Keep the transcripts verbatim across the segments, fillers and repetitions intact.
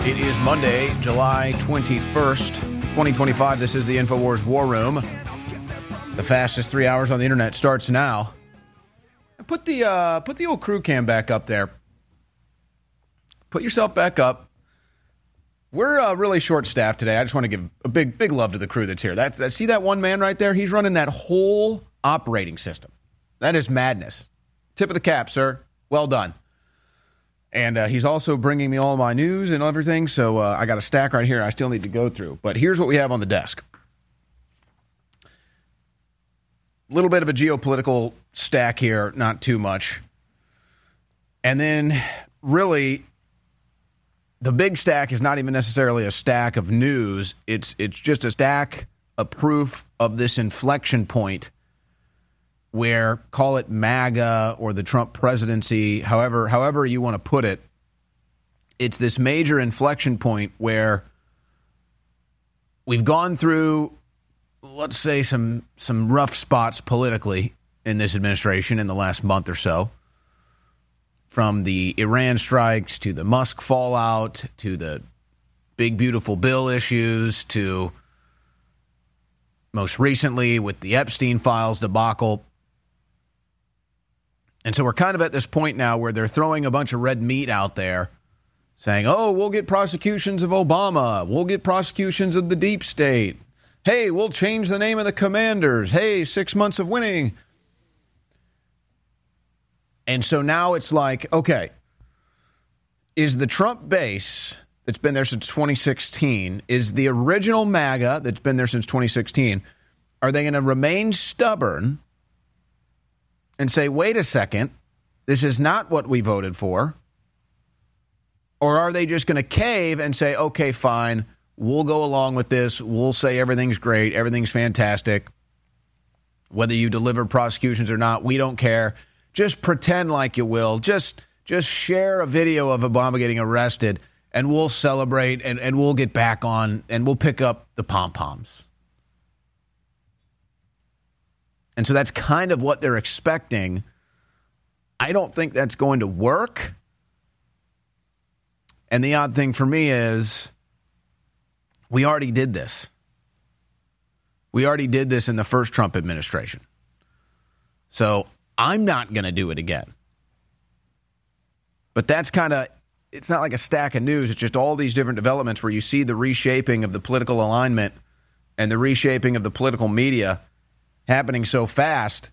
It is Monday, July twenty-first, twenty twenty-five. This is the InfoWars War Room. The fastest three hours on the internet starts now. Put the uh, put the old crew cam back up there. Put yourself back up. We're uh, really short-staffed today. I just want to give a big, big love to the crew that's here. That's that. See that one man right there? He's running that whole operating system. That is madness. Tip of the cap, sir. Well done. And uh, he's also bringing me all my news and everything, so uh, I got a stack right here I still need to go through. But here's what we have on the desk. A little bit of a geopolitical stack here, not too much. And then, really, the big stack is not even necessarily a stack of news. It's it's just a stack of proof of this inflection point where, call it MAGA or the Trump presidency, however however you want to put it, it's this major inflection point where we've gone through, let's say, some some rough spots politically in this administration in the last month or so, from the Iran strikes to the Musk fallout to the big, beautiful bill issues to most recently with the Epstein files debacle. And so we're kind of at this point now where they're throwing a bunch of red meat out there saying, oh, we'll get prosecutions of Obama. We'll get prosecutions of the deep state. Hey, we'll change the name of the commanders. Hey, six months of winning. And so now it's like, okay, is the Trump base that's been there since twenty sixteen, is the original MAGA that's been there since twenty sixteen, are they going to remain stubborn and say, wait a second, this is not what we voted for? Or are they just going to cave and say, okay, fine, we'll go along with this. We'll say everything's great. Everything's fantastic. Whether you deliver prosecutions or not, we don't care. Just pretend like you will. Just just share a video of Obama getting arrested, and we'll celebrate, and, and we'll get back on, and we'll pick up the pom-poms. And so that's kind of what they're expecting. I don't think that's going to work. And the odd thing for me is we already did this. We already did this in the first Trump administration. So I'm not going to do it again. But that's kind of, it's not like a stack of news. It's just all these different developments where you see the reshaping of the political alignment and the reshaping of the political media happening so fast.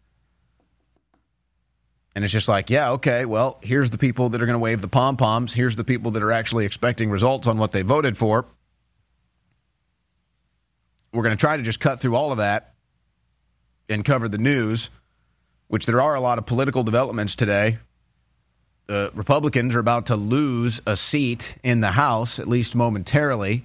And it's just like, yeah, okay, well, here's the people that are going to wave the pom-poms. Here's the people that are actually expecting results on what they voted for. We're going to try to just cut through all of that and cover the news, which there are a lot of political developments today. The Republicans are about to lose a seat in the House, at least momentarily,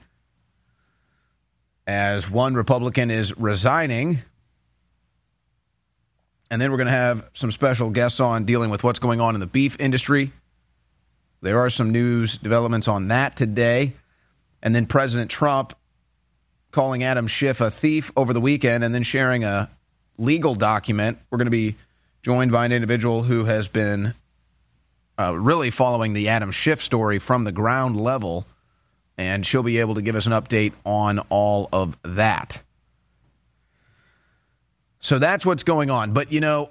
as one Republican is resigning. And then we're going to have some special guests on dealing with what's going on in the beef industry. There are some news developments on that today. And then President Trump calling Adam Schiff a thief over the weekend and then sharing a legal document. We're going to be joined by an individual who has been uh, really following the Adam Schiff story from the ground level, and she'll be able to give us an update on all of that. So that's what's going on. But, you know,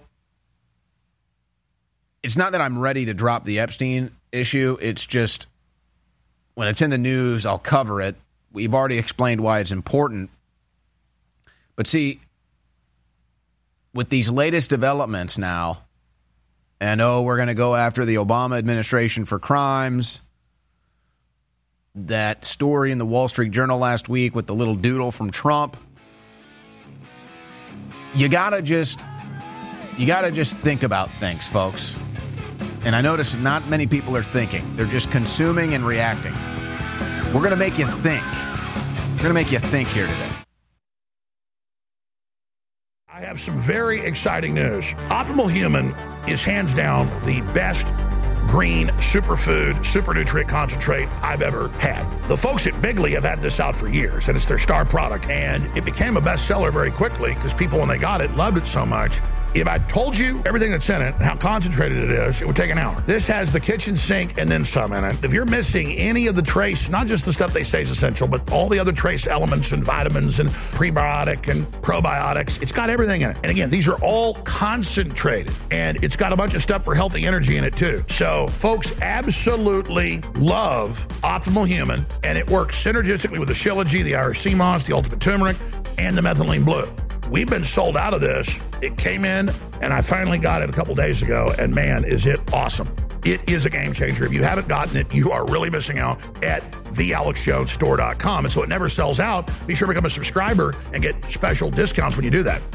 it's not that I'm ready to drop the Epstein issue. It's just when it's in the news, I'll cover it. We've already explained why it's important. But see, with these latest developments now, and oh, we're going to go after the Obama administration for crimes. That story in the Wall Street Journal last week with the little doodle from Trump. You gotta just, you gotta just think about things, folks. And I notice not many people are thinking. They're just consuming and reacting. We're going to make you think. We're going to make you think here today. I have some very exciting news. Optimal Human is hands down the best green superfood, super nutrient concentrate I've ever had. The folks at Bigley have had this out for years, and it's their star product. And it became a bestseller very quickly because people, when they got it, loved it so much If I told you everything that's in it and how concentrated it is, it would take an hour. This has the kitchen sink and then some in it. If you're missing any of the trace, not just the stuff they say is essential, but all the other trace elements and vitamins and prebiotic and probiotics, it's got everything in it. And again, these are all concentrated, and it's got a bunch of stuff for healthy energy in it too. So folks absolutely love Optimal Human, and it works synergistically with the Shilajit, the Irish Sea Moss, the Ultimate Turmeric, and the Methylene Blue. We've been sold out of this. It came in, and I finally got it a couple days ago, and man, is it awesome. It is a game changer. If you haven't gotten it, you are really missing out at the alex jones store dot com. And so it never sells out. Be sure to become a subscriber and get special discounts when you do that.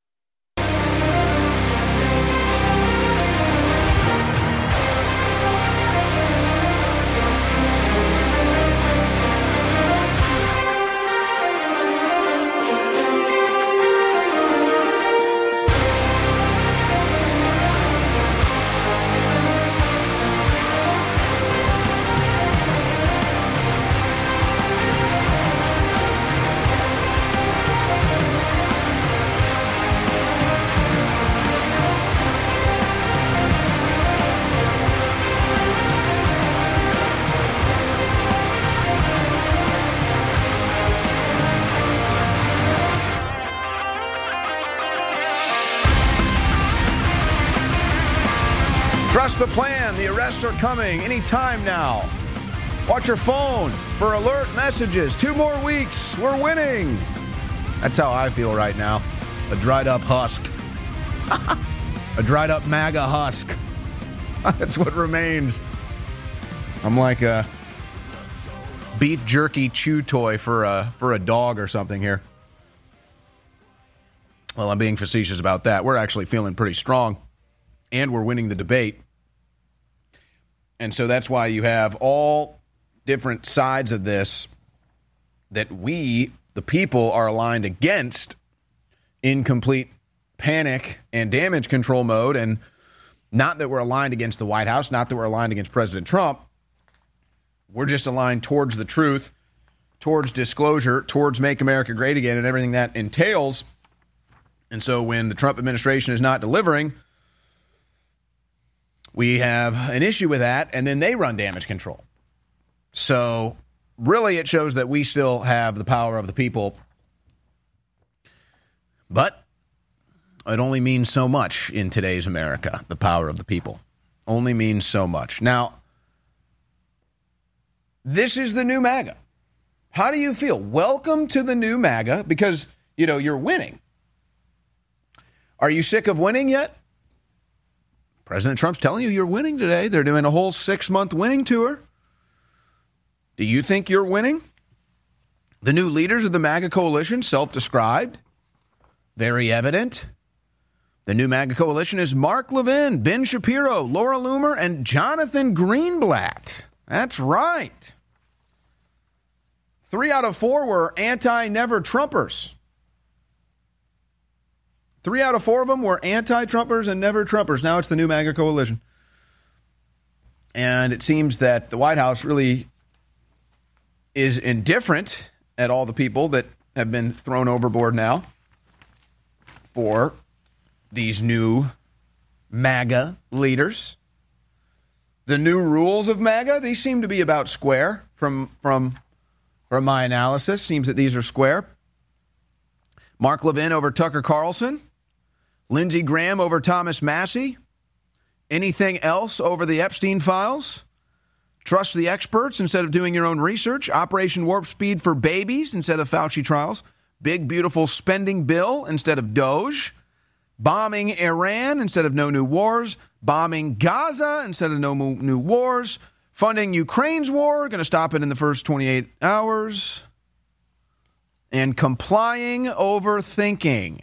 Trust the plan. The arrests are coming anytime now. Watch your phone for alert messages. Two more weeks. We're winning. That's how I feel right now. A dried up husk. A dried up MAGA husk. That's what remains. I'm like a beef jerky chew toy for a, for a dog or something here. Well, I'm being facetious about that. We're actually feeling pretty strong, and we're winning the debate. And so that's why you have all different sides of this that we, the people, are aligned against in complete panic and damage control mode. And not that we're aligned against the White House, not that we're aligned against President Trump. We're just aligned towards the truth, towards disclosure, towards Make America Great Again and everything that entails. And so when the Trump administration is not delivering, we have an issue with that, and then they run damage control. So really it shows that we still have the power of the people. But it only means so much in today's America. The power of the people only means so much. Now, this is the new MAGA. How do you feel? Welcome to the new MAGA, because, you know, you're winning. Are you sick of winning yet? President Trump's telling you you're winning today. They're doing a whole six-month winning tour. Do you think you're winning? The new leaders of the MAGA coalition, self-described, very evident. The new MAGA coalition is Mark Levin, Ben Shapiro, Laura Loomer, and Jonathan Greenblatt. That's right. Three out of four were anti-never Trumpers. Three out of four of them were anti-Trumpers and never Trumpers. Now it's the new MAGA coalition. And it seems that the White House really is indifferent at all the people that have been thrown overboard now for these new MAGA leaders. The new rules of MAGA, these seem to be about square from, from, from my analysis. Seems that these are square. Mark Levin over Tucker Carlson. Lindsey Graham over Thomas Massie. Anything else over the Epstein files? Trust the experts instead of doing your own research. Operation Warp Speed for babies instead of Fauci trials. Big, beautiful spending bill instead of Doge. Bombing Iran instead of no new wars. Bombing Gaza instead of no new wars. Funding Ukraine's war. Going to stop it in the first twenty-eight hours. And complying over thinking.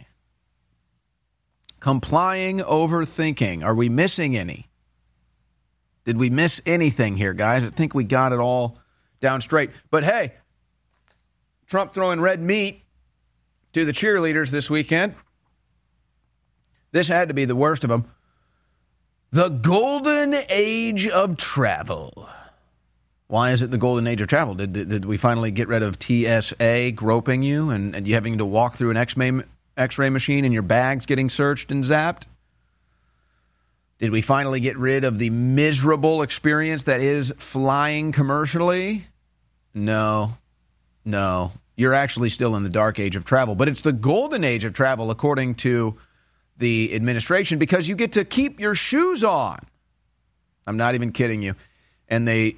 Complying over thinking. Are we missing any? Did we miss anything here, guys? I think we got it all down straight. But hey, Trump throwing red meat to the cheerleaders this weekend. This had to be the worst of them. The golden age of travel. Why is it the golden age of travel? Did, did, did we finally get rid of T S A groping you and, and you having to walk through an X-ray, x-ray machine and your bags getting searched and zapped? Did we finally get rid of the miserable experience that is flying commercially? No. No. You're actually still in the dark age of travel. But it's the golden age of travel, according to the administration, because you get to keep your shoes on. I'm not even kidding you. And they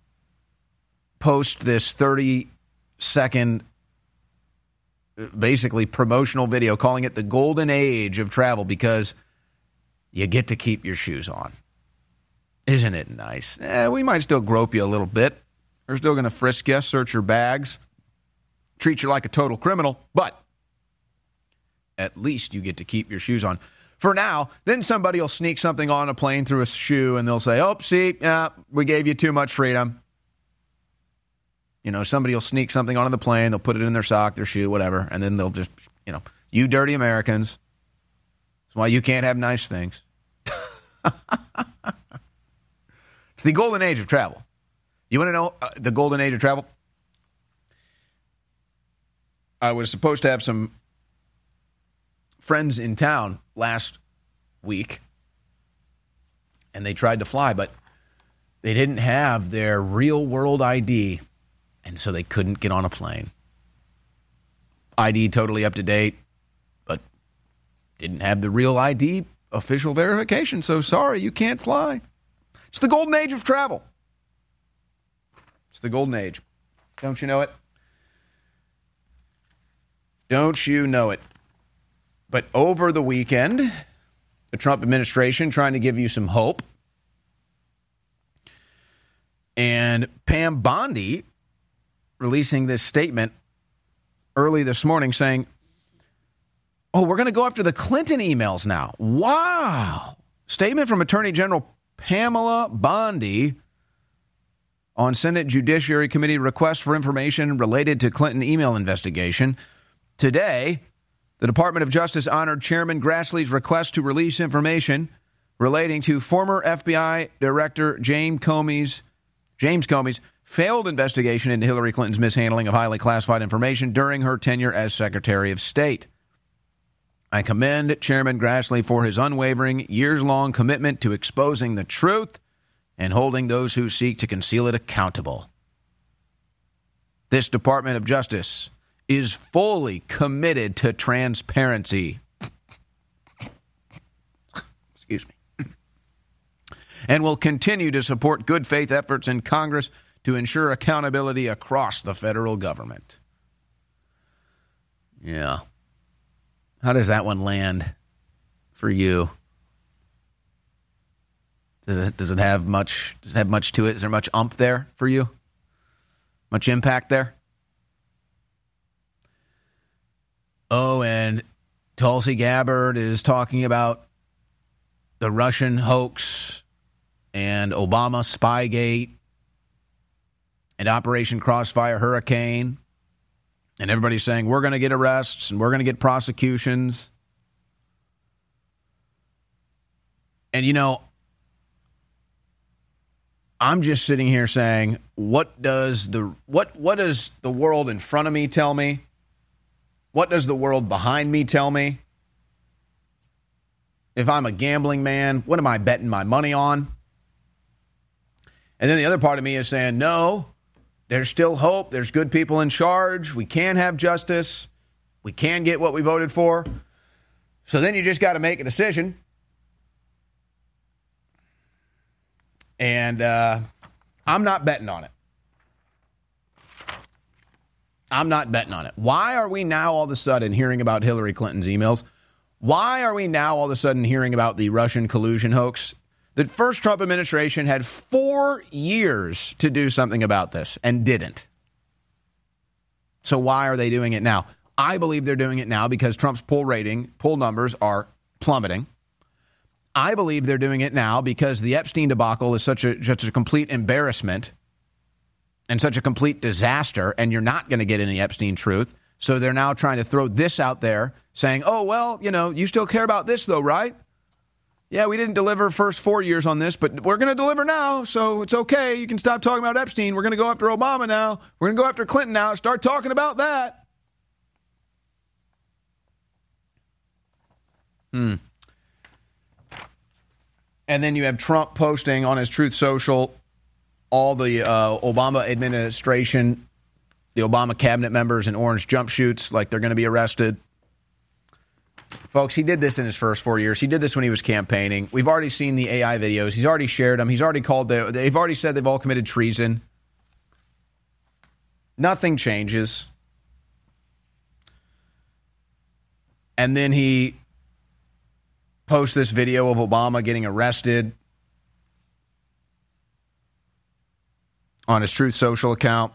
post this thirty-second, basically promotional video calling it the golden age of travel because you get to keep your shoes on. Isn't it nice? Eh, we might still grope you a little bit. We're still going to frisk you, search your bags, treat you like a total criminal, but at least you get to keep your shoes on. For now, then somebody will sneak something on a plane through a shoe, and they'll say, oh, see, yeah, we gave you too much freedom. You know, somebody will sneak something onto the plane, they'll put it in their sock, their shoe, whatever, and then they'll just, you know, you dirty Americans. That's why you can't have nice things. It's the golden age of travel. You want to know uh, the golden age of travel? I was supposed to have some friends in town last week, and they tried to fly, but they didn't have their real-world I D, and so they couldn't get on a plane. I D totally up to date, but didn't have the real I D official verification, so sorry, you can't fly. It's the golden age of travel. It's the golden age. Don't you know it? Don't you know it? But over the weekend, the Trump administration trying to give you some hope. And Pam Bondi releasing this statement early this morning saying, oh, we're going to go after the Clinton emails now. Wow. Statement from Attorney General Pamela Bondi on Senate Judiciary Committee request for information related to Clinton email investigation. Today, the Department of Justice honored Chairman Grassley's request to release information relating to former F B I Director James Comey's, James Comey's failed investigation into Hillary Clinton's mishandling of highly classified information during her tenure as Secretary of State. I commend Chairman Grassley for his unwavering, years-long commitment to exposing the truth and holding those who seek to conceal it accountable. This Department of Justice is fully committed to transparency. Excuse me. And will continue to support good faith efforts in Congress to ensure accountability across the federal government. Yeah. How does that one land for you? Does it does it have much does it have much to it? Is there much umph there for you? Much impact there? Oh, and Tulsi Gabbard is talking about the Russian hoax and Obama Spygate and Operation Crossfire Hurricane. And everybody's saying we're going to get arrests and we're going to get prosecutions. And, you know, I'm just sitting here saying, what does the what what does the world in front of me tell me? What does the world behind me tell me? If I'm a gambling man, what am I betting my money on? And then the other part of me is saying, no, there's still hope. There's good people in charge. We can have justice. We can get what we voted for. So then you just got to make a decision. And uh, I'm not betting on it. I'm not betting on it. Why are we now all of a sudden hearing about Hillary Clinton's emails? Why are we now all of a sudden hearing about the Russian collusion hoax? The first Trump administration had four years to do something about this and didn't. So why are they doing it now? I believe they're doing it now because Trump's poll rating, poll numbers are plummeting. I believe they're doing it now because the Epstein debacle is such a, such a complete embarrassment and such a complete disaster, and you're not going to get any Epstein truth. So they're now trying to throw this out there saying, oh, well, you know, you still care about this, though, right? Yeah, we didn't deliver first four years on this, but we're going to deliver now, so it's okay. You can stop talking about Epstein. We're going to go after Obama now. We're going to go after Clinton now. Start talking about that. Hmm. And then you have Trump posting on his Truth Social all the uh, Obama administration, the Obama cabinet members in orange jumpsuits, like they're going to be arrested. Folks, he did this in his first four years. He did this when he was campaigning. We've already seen the A I videos. He's already shared them. He's already called the, they've already said they've all committed treason. Nothing changes. And then he posts this video of Obama getting arrested on his Truth Social account.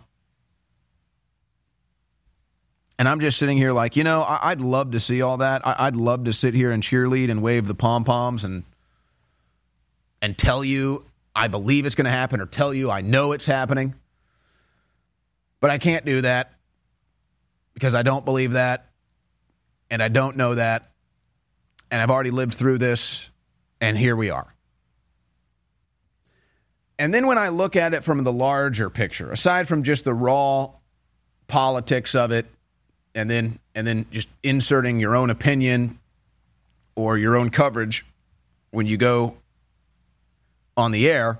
And I'm just sitting here like, you know, I'd love to see all that. I'd love to sit here and cheerlead and wave the pom-poms and and tell you I believe it's going to happen or tell you I know it's happening. But I can't do that because I don't believe that and I don't know that. And I've already lived through this, and here we are. And then when I look at it from the larger picture, aside from just the raw politics of it, and then and then just inserting your own opinion or your own coverage when you go on the air,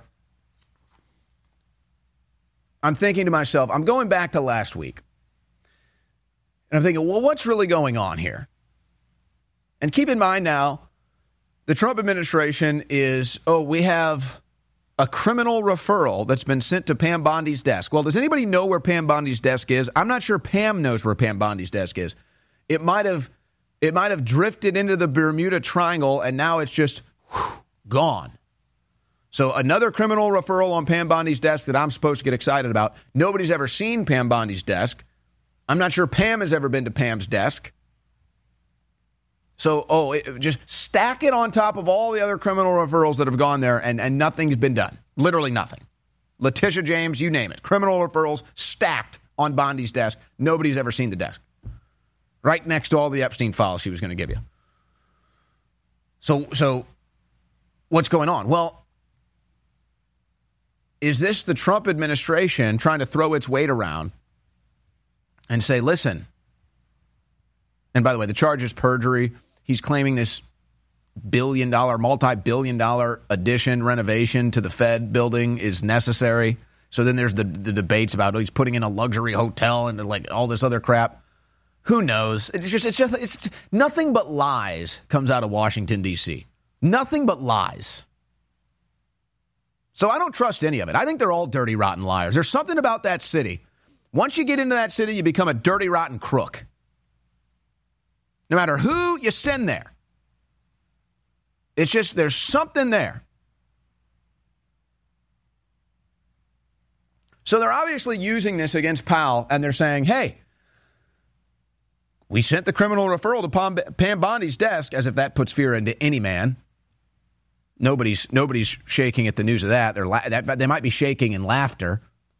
I'm thinking to myself, I'm going back to last week, and I'm thinking, well, what's really going on here? And keep in mind now, the Trump administration is, oh, we have a criminal referral that's been sent to Pam Bondi's desk. Well, does anybody know where Pam Bondi's desk is? I'm not sure Pam knows where Pam Bondi's desk is. It might have it might have drifted into the Bermuda Triangle, and now it's just whew, gone. So another criminal referral on Pam Bondi's desk that I'm supposed to get excited about. Nobody's ever seen Pam Bondi's desk. I'm not sure Pam has ever been to Pam's desk. So, oh, it, just stack it on top of all the other criminal referrals that have gone there, and, and nothing's been done. Literally nothing. Letitia James, you name it. Criminal referrals stacked on Bondi's desk. Nobody's ever seen the desk. Right next to all the Epstein files she was going to give you. So, so what's going on? Well, is this the Trump administration trying to throw its weight around and say, listen, and by the way, the charge is perjury. He's claiming this billion dollar, multi-billion dollar addition renovation to the Fed building is necessary. So then there's the, the debates about, oh, he's putting in a luxury hotel and like all this other crap. Who knows? It's just, it's just, it's just, nothing but lies comes out of Washington, D C. Nothing but lies. So I don't trust any of it. I think they're all dirty, rotten liars. There's something about that city. Once you get into that city, you become a dirty, rotten crook. No matter who you send there. It's just, there's something there. So they're obviously using this against Powell, and they're saying, hey, we sent the criminal referral to Pam, Pam Bondi's desk, as if that puts fear into any man. Nobody's nobody's shaking at the news of that. They're la- that, they might be shaking in laughter.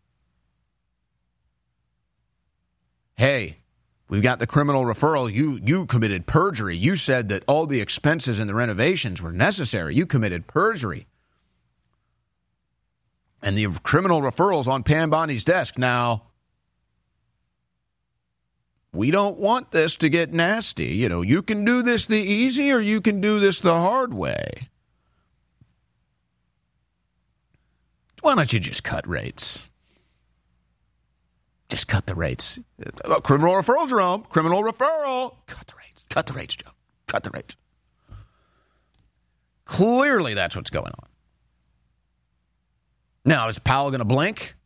Hey, we've got the criminal referral. You you committed perjury. You said that all the expenses and the renovations were necessary. You committed perjury. And the criminal referral's on Pam Bondi's desk. Now, we don't want this to get nasty. You know, you can do this the easy or you can do this the hard way. Why don't you just cut rates? Just cut the rates. Oh, criminal referral, Jerome. Criminal referral. Cut the rates. Cut the rates, Joe. Cut the rates. Clearly, that's what's going on. Now, is Powell going to blink?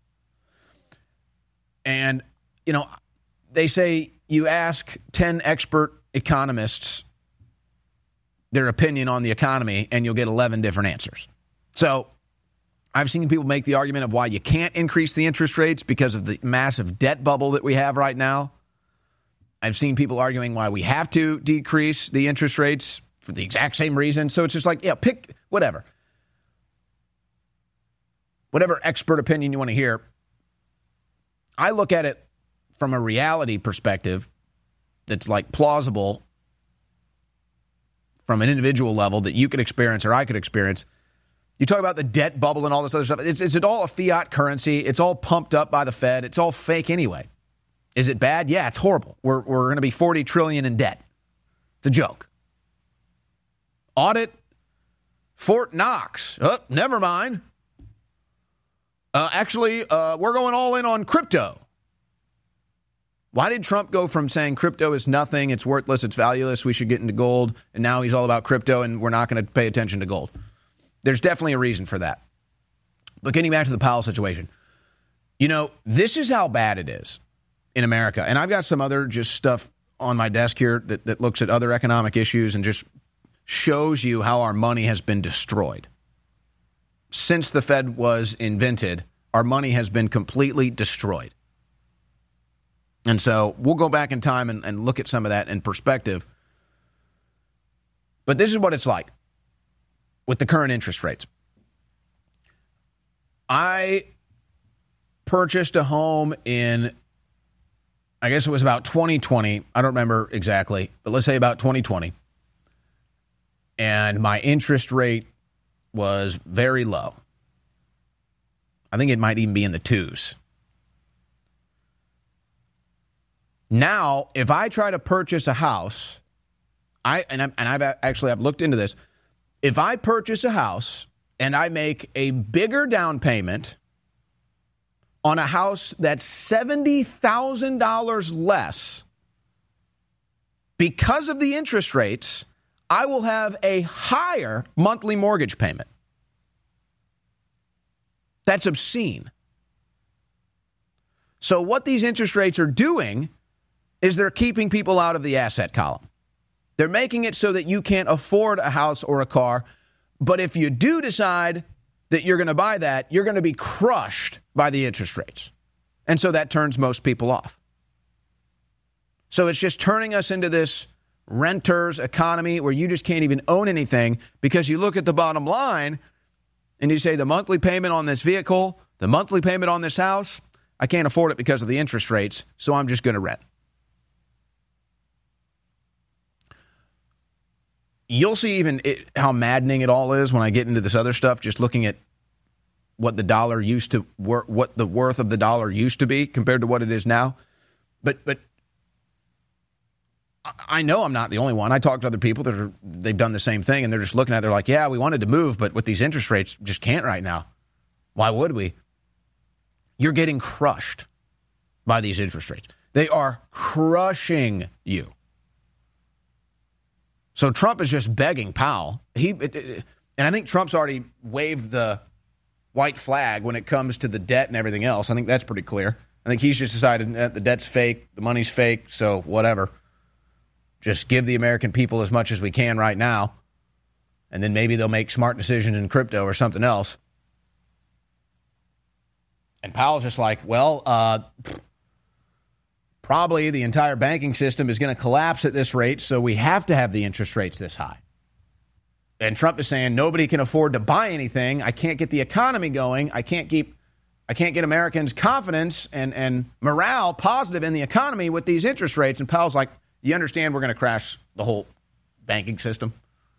And, you know, they say you ask ten expert economists their opinion on the economy, and you'll get eleven different answers. So I've seen people make the argument of why you can't increase the interest rates because of the massive debt bubble that we have right now. I've seen people arguing why we have to decrease the interest rates for the exact same reason. So it's just like, yeah, pick whatever. Whatever expert opinion you want to hear. I look at it from a reality perspective that's like plausible from an individual level that you could experience or I could experience. You talk about the debt bubble and all this other stuff. It's, it's all a fiat currency. It's all pumped up by the Fed. It's all fake anyway. Is it bad? Yeah, it's horrible. We're we're going to be forty trillion dollars in debt. It's a joke. Audit Fort Knox. Oh, never mind. Uh, actually, uh, we're going all in on crypto. Why did Trump go from saying crypto is nothing, it's worthless, it's valueless, we should get into gold, and now he's all about crypto and we're not going to pay attention to gold? There's definitely a reason for that. But getting back to the Powell situation, you know, this is how bad it is in America. And I've got some other just stuff on my desk here that, that looks at other economic issues and just shows you how our money has been destroyed. Since the Fed was invented, our money has been completely destroyed. And so we'll go back in time and, and look at some of that in perspective. But this is what it's like with the current interest rates. I purchased a home in, I guess it was about twenty twenty. I don't remember exactly, but let's say about twenty twenty. And my interest rate was very low. I think it might even be in the twos. Now, if I try to purchase a house, I and, I, and I've actually I've looked into this. If I purchase a house and I make a bigger down payment on a house that's seventy thousand dollars less because of the interest rates, I will have a higher monthly mortgage payment. That's obscene. So what these interest rates are doing is they're keeping people out of the asset column. They're making it so that you can't afford a house or a car. But if you do decide that you're going to buy that, you're going to be crushed by the interest rates. And so that turns most people off. So it's just turning us into this renter's economy where you just can't even own anything because you look at the bottom line and you say the monthly payment on this vehicle, the monthly payment on this house, I can't afford it because of the interest rates, so I'm just going to rent. You'll see even it, how maddening it all is when I get into this other stuff, just looking at what the dollar used to, what the worth of the dollar used to be compared to what it is now. But but I know I'm not the only one. I talk to other people that are, they've done the same thing, and they're just looking at it, they're like, yeah, we wanted to move, but with these interest rates, just can't right now. Why would we? You're getting crushed by these interest rates. They are crushing you. So Trump is just begging Powell. He it, it, and I think Trump's already waved the white flag when it comes to the debt and everything else. I think that's pretty clear. I think he's just decided that the debt's fake, the money's fake, so whatever. Just give the American people as much as we can right now, and then maybe they'll make smart decisions in crypto or something else. And Powell's just like, well, uh, probably the entire banking system is going to collapse at this rate, so we have to have the interest rates this high. And Trump is saying nobody can afford to buy anything. I can't get the economy going. I can't keep, I can't get Americans' confidence and, and morale positive in the economy with these interest rates. And Powell's like, you understand we're going to crash the whole banking system?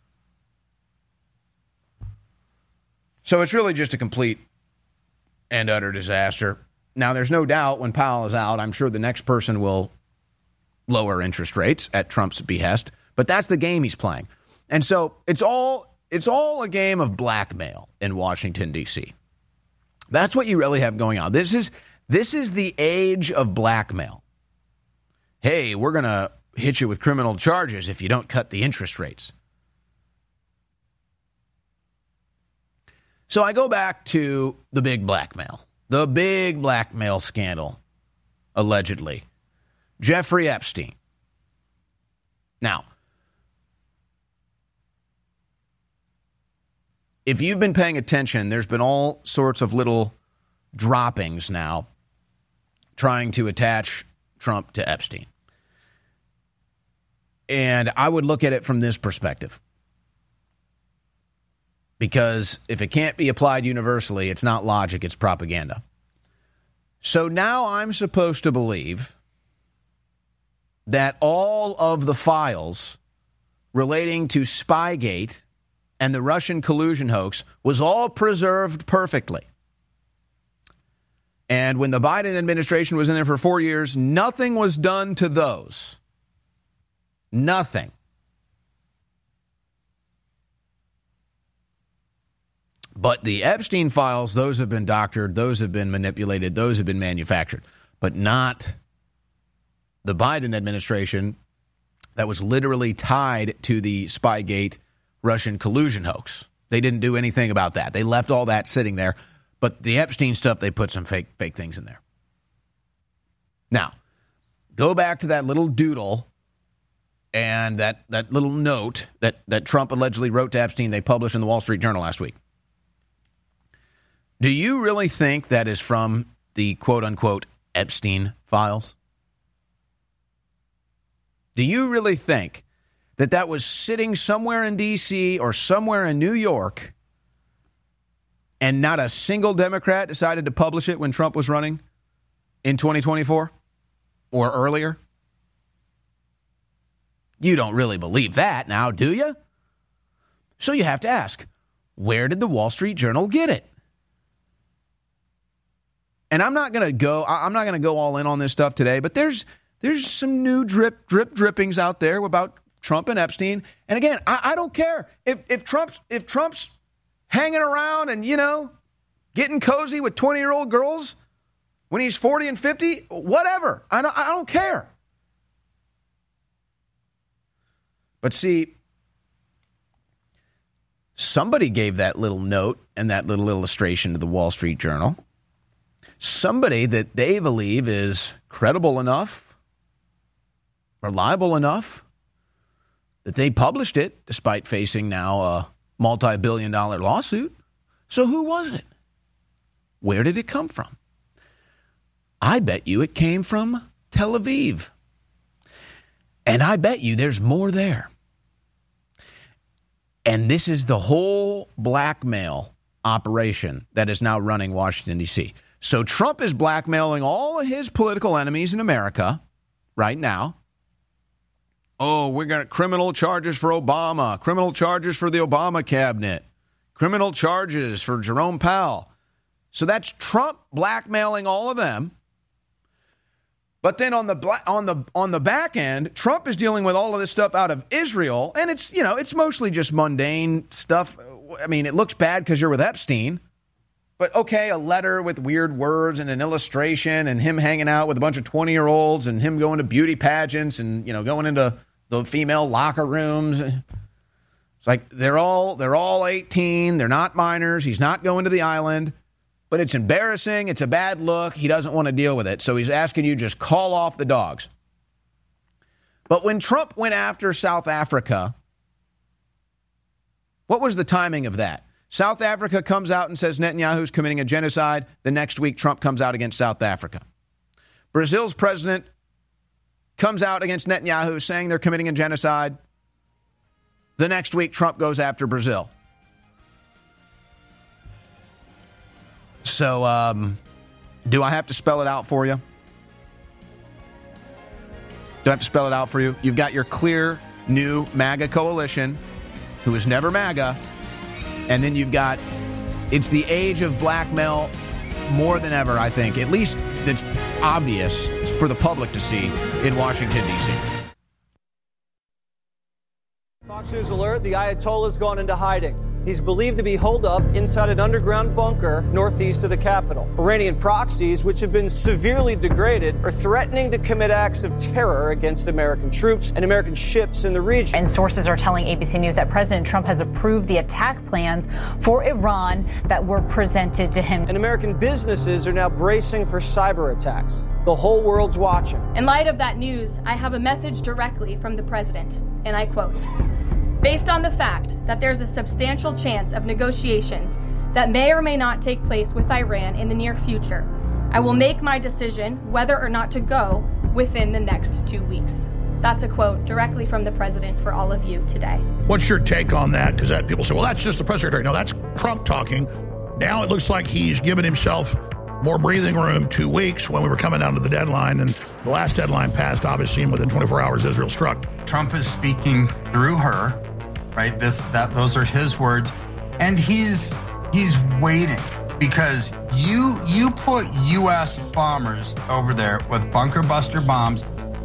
So it's really just a complete and utter disaster. Now, there's no doubt when Powell is out, I'm sure the next person will lower interest rates at Trump's behest. But that's the game he's playing. And so it's all it's all a game of blackmail in Washington, D C. That's what you really have going on. This is this is the age of blackmail. Hey, we're going to hit you with criminal charges if you don't cut the interest rates. So I go back to the big blackmail, the big blackmail scandal, allegedly. Jeffrey Epstein. Now, if you've been paying attention, there's been all sorts of little droppings now trying to attach Trump to Epstein. And I would look at it from this perspective. Because if it can't be applied universally, it's not logic, it's propaganda. So now I'm supposed to believe that all of the files relating to Spygate and the Russian collusion hoax was all preserved perfectly. And when the Biden administration was in there for four years, nothing was done to those. Nothing. But the Epstein files, those have been doctored, those have been manipulated, those have been manufactured. But not the Biden administration that was literally tied to the Spygate Russian collusion hoax. They didn't do anything about that. They left all that sitting there. But the Epstein stuff, they put some fake fake things in there. Now, go back to that little doodle and that, that little note that, that Trump allegedly wrote to Epstein they published in the Wall Street Journal last week. Do you really think that is from the quote-unquote Epstein files? Do you really think that that was sitting somewhere in D C or somewhere in New York and not a single Democrat decided to publish it when Trump was running in twenty twenty-four or earlier? You don't really believe that now, do you? So you have to ask, where did the Wall Street Journal get it? And I'm not going to go I'm not going to go all in on this stuff today, but there's there's some new drip drip drippings out there about Trump and Epstein. And again, I, I don't care if if Trump's if Trump's hanging around and, you know, getting cozy with twenty-year-old girls when he's forty and fifty, whatever. I don't, I don't care. But see, somebody gave that little note and that little illustration to the Wall Street Journal. Somebody that they believe is credible enough, reliable enough, that they published it despite facing now a multi-billion dollar lawsuit. So who was it? Where did it come from? I bet you it came from Tel Aviv. And I bet you there's more there. And this is the whole blackmail operation that is now running Washington, D C. So Trump is blackmailing all of his political enemies in America right now. Oh, we got criminal charges for Obama, criminal charges for the Obama cabinet, criminal charges for Jerome Powell. So that's Trump blackmailing all of them. But then on the bla- on the on the back end, Trump is dealing with all of this stuff out of Israel, and it's, you know, it's mostly just mundane stuff. I mean, it looks bad because you're with Epstein. But, okay, a letter with weird words and an illustration and him hanging out with a bunch of twenty-year-olds and him going to beauty pageants and, you know, going into the female locker rooms. It's like they're all they're all eighteen. They're not minors. He's not going to the island. But it's embarrassing. It's a bad look. He doesn't want to deal with it. So he's asking you just call off the dogs. But when Trump went after South Africa, what was the timing of that? South Africa comes out and says Netanyahu's committing a genocide. The next week, Trump comes out against South Africa. Brazil's president comes out against Netanyahu saying they're committing a genocide. The next week, Trump goes after Brazil. So, um, do I have to spell it out for you? Do I have to spell it out for you? You've got your clear, new MAGA coalition, who is never MAGA. And then you've got, it's the age of blackmail more than ever, I think. At least it's obvious for the public to see in Washington, D C. Fox News alert, the Ayatollah's gone into hiding. He's believed to be holed up inside an underground bunker northeast of the capital. Iranian proxies, which have been severely degraded, are threatening to commit acts of terror against American troops and American ships in the region. And sources are telling A B C News that President Trump has approved the attack plans for Iran that were presented to him. And American businesses are now bracing for cyber attacks. The whole world's watching. In light of that news, I have a message directly from the president, and I quote, "Based on the fact that there's a substantial chance of negotiations that may or may not take place with Iran in the near future, I will make my decision whether or not to go within the next two weeks." That's a quote directly from the president for all of you today. What's your take on that? Because that people say, well, that's just the press secretary. No, that's Trump talking. Now it looks like he's given himself more breathing room two weeks when we were coming down to the deadline. And the last deadline passed, obviously, and within twenty-four hours, Israel struck. Trump is speaking through her, right? This, that, those are his words. And he's, he's waiting because you, you put U S bombers over there with bunker buster bombs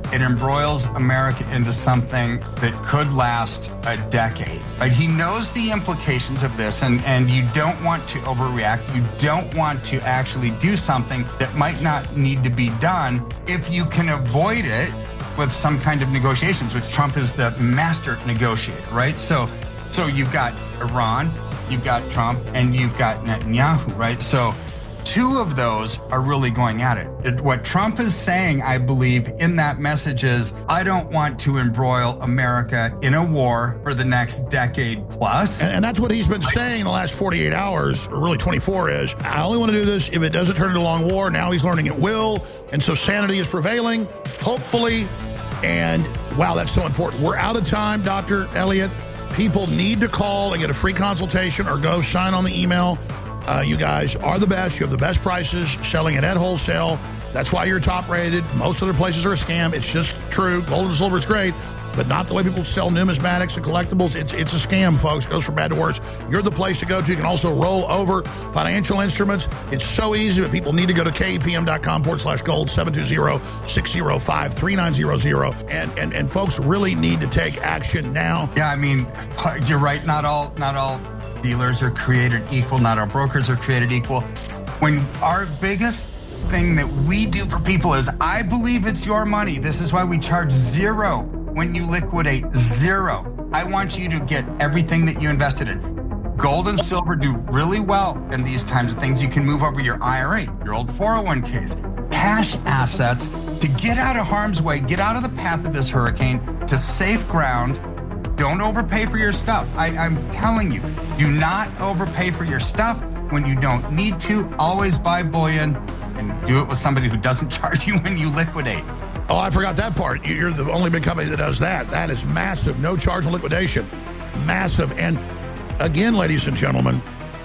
it embroils America into something that could last a decade. Right? He knows the implications of this, and, and you don't want to overreact. You don't want to actually do something that might not need to be done if you can avoid it with some kind of negotiations, which Trump is the master negotiator, right? So, so you've got Iran, you've got Trump, and you've got Netanyahu, right? So two of those are really going at it. it. What Trump is saying, I believe, in that message is, I don't want to embroil America in a war for the next decade plus. And, and that's what he's been saying in the last forty-eight hours, or really twenty-four, is, I only want to do this if it doesn't turn into a long war. Now he's learning it will. And so sanity is prevailing, hopefully. And, wow, that's so important. We're out of time, Doctor Elliott. People need to call and get a free consultation or go sign on the email. Uh, you guys are the best. You have the best prices, selling it at wholesale. That's why you're top rated. Most other places are a scam. It's just true. Gold and silver is great, but not the way people sell numismatics and collectibles. It's it's a scam, folks. It goes from bad to worse. You're the place to go to. You can also roll over financial instruments. It's so easy, but people need to go to kepm.com forward slash gold, seven two zero, six zero five, three nine zero zero. And, and, and folks really need to take action now. Yeah, I mean, you're right. Not all, not all dealers are created equal. Not all brokers are created equal. When our biggest thing that we do for people is, I believe it's your money. This is why we charge zero when you liquidate. Zero. I want you to get everything that you invested in. Gold and silver do really well in these times of things. You can move over your I R A, your old four oh one k's, cash assets to get out of harm's way, get out of the path of this hurricane, to safe ground. Don't overpay for your stuff. I, I'm telling you, do not overpay for your stuff when you don't need to. Always buy bullion and do it with somebody who doesn't charge you when you liquidate. Oh, I forgot that part. You're the only big company that does that. That is massive. No charge on liquidation. Massive. And again, ladies and gentlemen,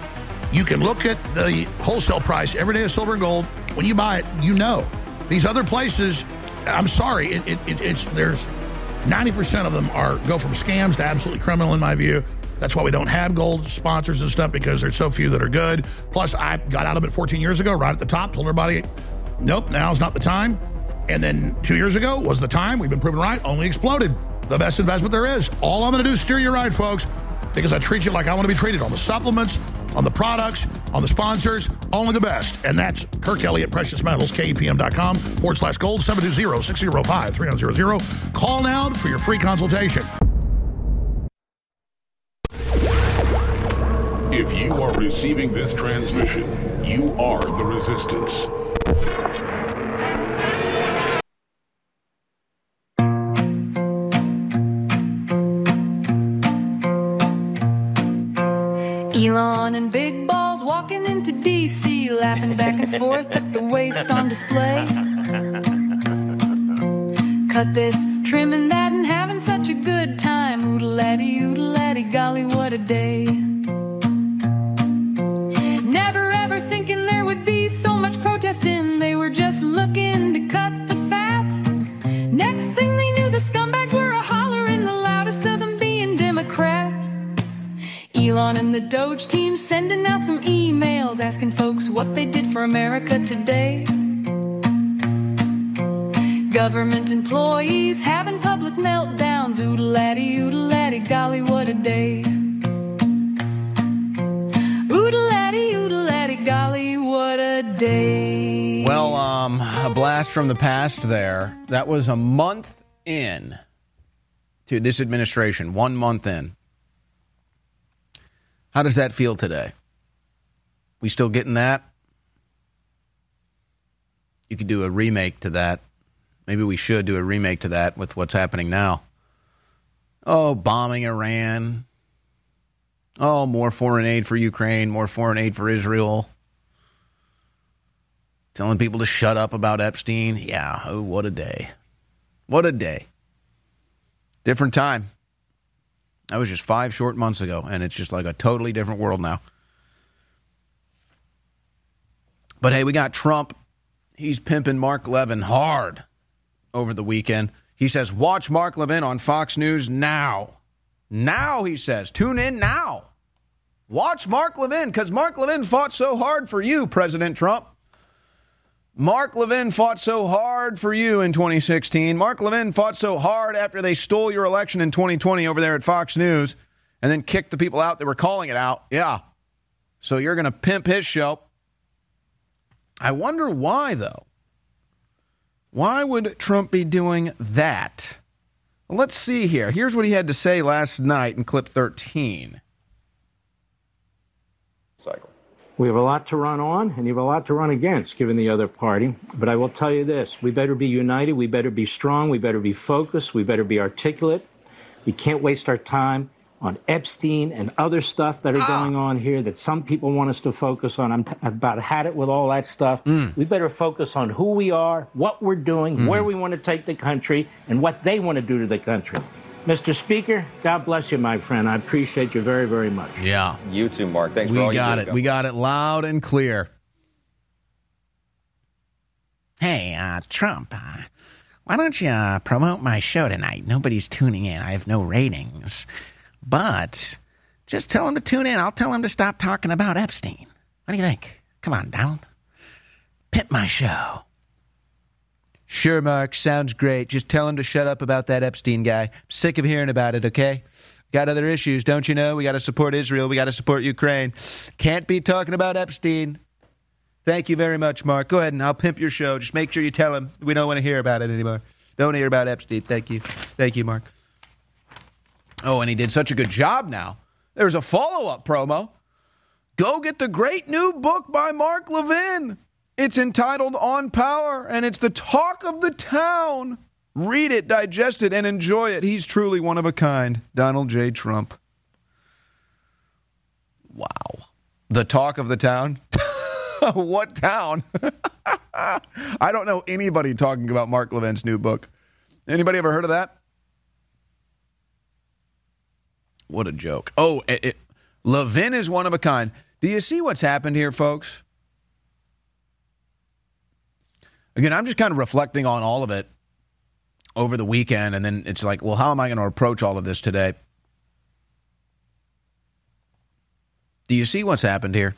you can look at the wholesale price every day of silver and gold. When you buy it, you know. These other places, I'm sorry, it, it, it, it's there's ninety percent of them are go from scams to absolutely criminal in my view. That's why we don't have gold sponsors and stuff, because there's so few that are good. Plus, I got out of it fourteen years ago, right at the top, told everybody, nope, now's not the time. And then two years ago was the time. We've been proven right, only exploded. The best investment there is. All I'm going to do is steer you right, folks, because I treat you like I want to be treated on the supplements, on the products, on the sponsors, only the best. And that's Kirk Elliott, Precious Metals, kepm.com forward slash gold, seven two zero, six zero five, three nine zero zero. Call now for your free consultation. If you are receiving this transmission, you are the resistance. Elon and Big Balls walking into D C, laughing back and forth at the waist on display. Cut this, trimming that, and having such a good time. Oodle-laddy, oodle-laddy, golly, what a day. Never ever thinking there would be so much protesting. They were just looking to cut the fat. Next thing they knew, the scumbags were a hollering, the loudest of them being Democrat. Elon and the Doge team sending out some emails asking folks what they did for America today. Government employees having public meltdowns. Oodle-laddy, oodle-laddy, golly, what a day. Oodle-laddy, oodle-laddy, golly, what a day. Well, um, a blast from the past there. That was a month in to this administration. One month in. How does that feel today? We still getting that? You could do a remake to that. Maybe we should do a remake to that with what's happening now. Oh, bombing Iran. Oh, more foreign aid for Ukraine, more foreign aid for Israel. Telling people to shut up about Epstein. Yeah, oh, what a day. What a day. Different time. That was just five short months ago, and it's just like a totally different world now. But hey, we got Trump. He's pimping Mark Levin hard over the weekend. He says, watch Mark Levin on Fox News now. Now, he says. Tune in now. Watch Mark Levin, because Mark Levin fought so hard for you, President Trump. Mark Levin fought so hard for you in twenty sixteen. Mark Levin fought so hard after they stole your election in twenty twenty over there at Fox News and then kicked the people out that were calling it out. Yeah. So you're going to pimp his show. I wonder why, though. Why would Trump be doing that? Well, let's see here. Here's what he had to say last night in clip thirteen. Cycle. We have a lot to run on, and you have a lot to run against, given the other party. But I will tell you this. We better be united. We better be strong. We better be focused. We better be articulate. We can't waste our time on Epstein and other stuff that are ah. going on here that some people want us to focus on. I'm t- I've about had it with all that stuff. Mm. We better focus on who we are, what we're doing, mm. where we want to take the country, and what they want to do to the country. Mister Speaker, God bless you, my friend. I appreciate you very, very much. Yeah. You too, Mark. Thanks we for all got you it. do. We got it loud and clear. Hey, uh, Trump, uh, why don't you uh, promote my show tonight? Nobody's tuning in. I have no ratings. But just tell him to tune in. I'll tell him to stop talking about Epstein. What do you think? Come on, Donald. Pimp my show. Sure, Mark. Sounds great. Just tell him to shut up about that Epstein guy. I'm sick of hearing about it, okay? Got other issues, don't you know? We got to support Israel. We got to support Ukraine. Can't be talking about Epstein. Thank you very much, Mark. Go ahead and I'll pimp your show. Just make sure you tell him we don't want to hear about it anymore. Don't hear about Epstein. Thank you. Thank you, Mark. Oh, and he did such a good job now. There's a follow-up promo. Go get the great new book by Mark Levin. It's entitled On Power, and it's the talk of the town. Read it, digest it, and enjoy it. He's truly one of a kind. Donald J. Trump. Wow. The talk of the town? What town? I don't know anybody talking about Mark Levin's new book. Anybody ever heard of that? What a joke. Oh, it, it, Levin is one of a kind. Do you see what's happened here, folks? Again, I'm just kind of reflecting on all of it over the weekend, and then it's like, well, how am I going to approach all of this today? Do you see what's happened here?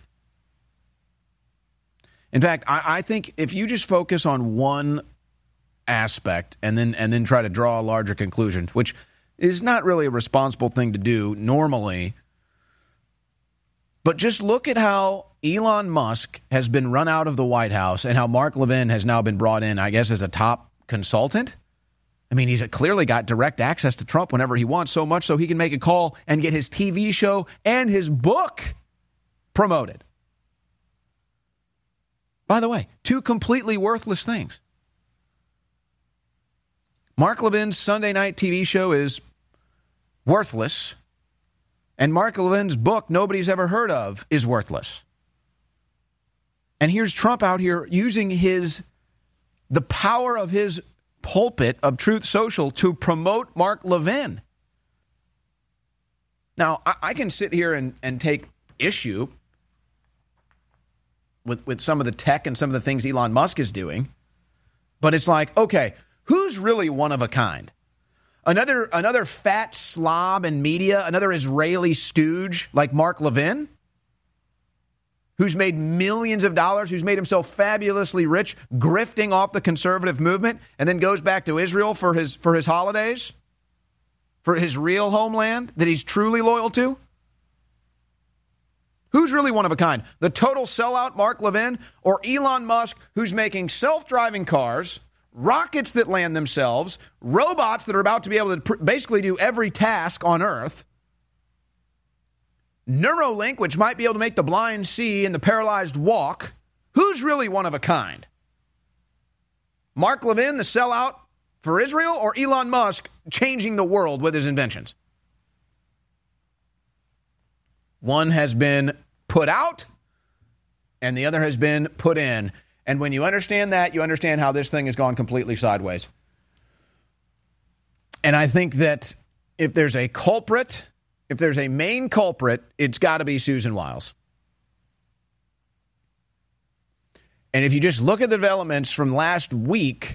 In fact, I, I think if you just focus on one aspect and then and then try to draw a larger conclusion, which is not really a responsible thing to do normally, but just look at how Elon Musk has been run out of the White House and how Mark Levin has now been brought in, I guess, as a top consultant. I mean, he's clearly got direct access to Trump whenever he wants, so much so he can make a call and get his T V show and his book promoted. By the way, two completely worthless things. Mark Levin's Sunday night T V show is worthless, and Mark Levin's book, nobody's ever heard of, is worthless. And here's Trump out here using his the power of his pulpit of Truth Social to promote Mark Levin. Now, I, I can sit here and, and take issue with, with some of the tech and some of the things Elon Musk is doing, but it's like, okay, who's really one of a kind? Another another fat slob in media, another Israeli stooge like Mark Levin, who's made millions of dollars, who's made himself fabulously rich, grifting off the conservative movement, and then goes back to Israel for his for his holidays, for his real homeland that he's truly loyal to? Who's really one of a kind? The total sellout Mark Levin or Elon Musk, who's making self-driving cars, rockets that land themselves, robots that are about to be able to pr- basically do every task on Earth, Neuralink, which might be able to make the blind see and the paralyzed walk. Who's really one of a kind? Mark Levin, the sellout for Israel, or Elon Musk changing the world with his inventions? One has been put out, and the other has been put in. And when you understand that, you understand how this thing has gone completely sideways. And I think that if there's a culprit, if there's a main culprit, it's got to be Susan Wiles. And if you just look at the developments from last week,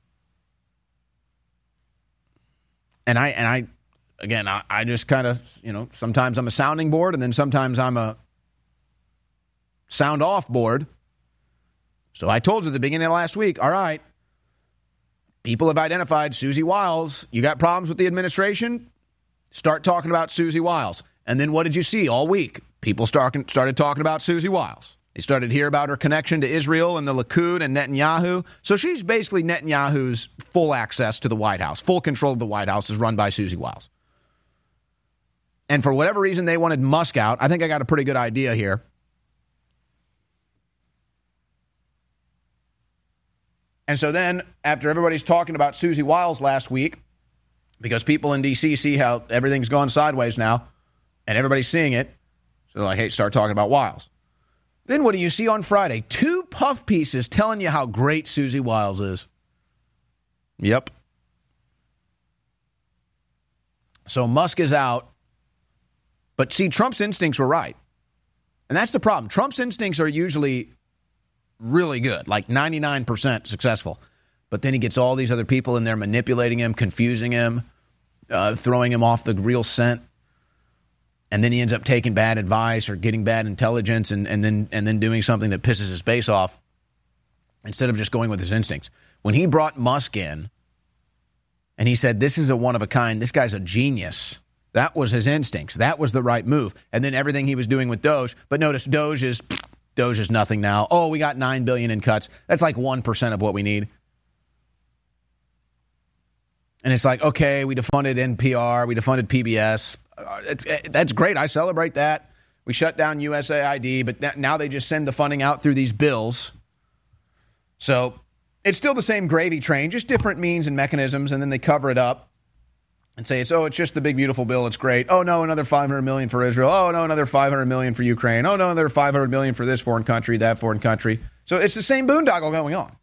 and I, and I, again, I, I just kind of, you know, sometimes I'm a sounding board and then sometimes I'm a sound off board. So I told you at the beginning of last week, all right, people have identified Susie Wiles. You got problems with the administration? Start talking about Susie Wiles. And then what did you see all week? People start, started talking about Susie Wiles. They started to hear about her connection to Israel and the Likud and Netanyahu. So she's basically Netanyahu's full access to the White House. Full control of the White House is run by Susie Wiles. And for whatever reason they wanted Musk out, I think I got a pretty good idea here. And so then, after everybody's talking about Susie Wiles last week, because people in D C see how everything's gone sideways now, and everybody's seeing it, so they're like, hey, start talking about Wiles. Then what do you see on Friday? Two puff pieces telling you how great Susie Wiles is. Yep. So Musk is out. But see, Trump's instincts were right. And that's the problem. Trump's instincts are usually really good, like ninety-nine percent successful. But then he gets all these other people in there manipulating him, confusing him, uh, throwing him off the real scent. And then he ends up taking bad advice or getting bad intelligence and, and then and then doing something that pisses his base off instead of just going with his instincts. When he brought Musk in and he said, this is a one of a kind, this guy's a genius. That was his instincts. That was the right move. And then everything he was doing with Doge. But notice Doge is Doge is nothing now. Oh, we got nine billion dollars in cuts. That's like one percent of what we need. And it's like, okay, we defunded N P R. We defunded P B S. It's, that's great. I celebrate that. We shut down U S A I D. But that, now they just send the funding out through these bills. So it's still the same gravy train, just different means and mechanisms. And then they cover it up and say, it's oh, it's just the big, beautiful bill. It's great. Oh, no, another five hundred million dollars for Israel. Oh, no, another five hundred million dollars for Ukraine. Oh, no, another five hundred million dollars for this foreign country, that foreign country. So it's the same boondoggle going on.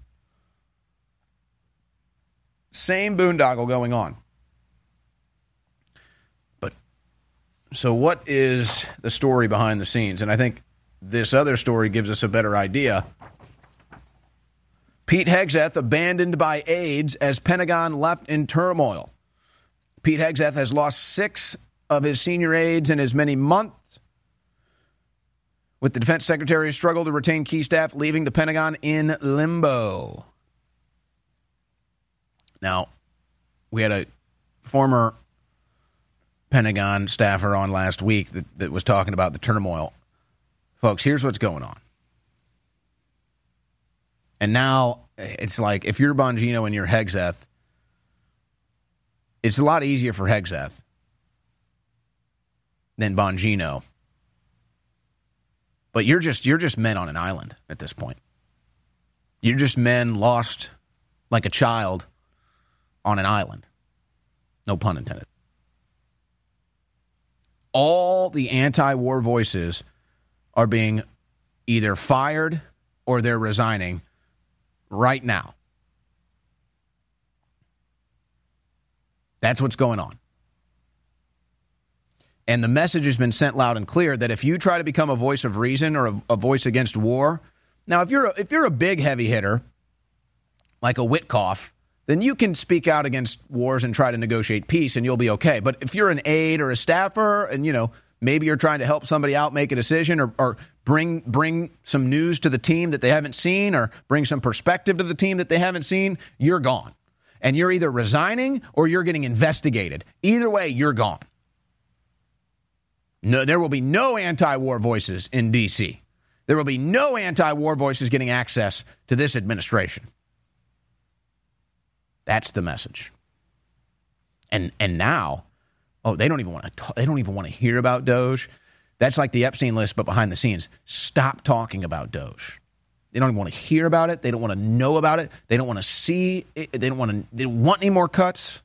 Same boondoggle going on. But so what is the story behind the scenes? And I think this other story gives us a better idea. Pete Hegseth abandoned by aides as Pentagon left in turmoil. Pete Hegseth has lost six of his senior aides in as many months, with the defense secretary's struggle to retain key staff leaving the Pentagon in limbo. Now, we had a former Pentagon staffer on last week that, that was talking about the turmoil. Folks, here's what's going on. And now it's like if you're Bongino and you're Hegseth, it's a lot easier for Hegseth than Bongino. But you're just you're just men on an island at this point. You're just men lost like a child on an island. No pun intended. All the anti-war voices are being either fired or they're resigning right now. That's what's going on. And the message has been sent loud and clear that if you try to become a voice of reason or a, a voice against war, now if you're a, if you're a big heavy hitter like a Witkoff, then you can speak out against wars and try to negotiate peace and you'll be okay. But if you're an aide or a staffer and, you know, maybe you're trying to help somebody out make a decision or, or bring bring some news to the team that they haven't seen or bring some perspective to the team that they haven't seen, you're gone. And you're either resigning or you're getting investigated. Either way, you're gone. No, there will be no anti-war voices in D C. There will be no anti-war voices getting access to this administration. That's the message. And and now, oh, they don't even want to. Talk, they don't even want to hear about Doge. That's like the Epstein list, but behind the scenes. Stop talking about Doge. They don't even want to hear about it. They don't want to know about it. They don't want to see it. They don't want to. They don't want any more cuts.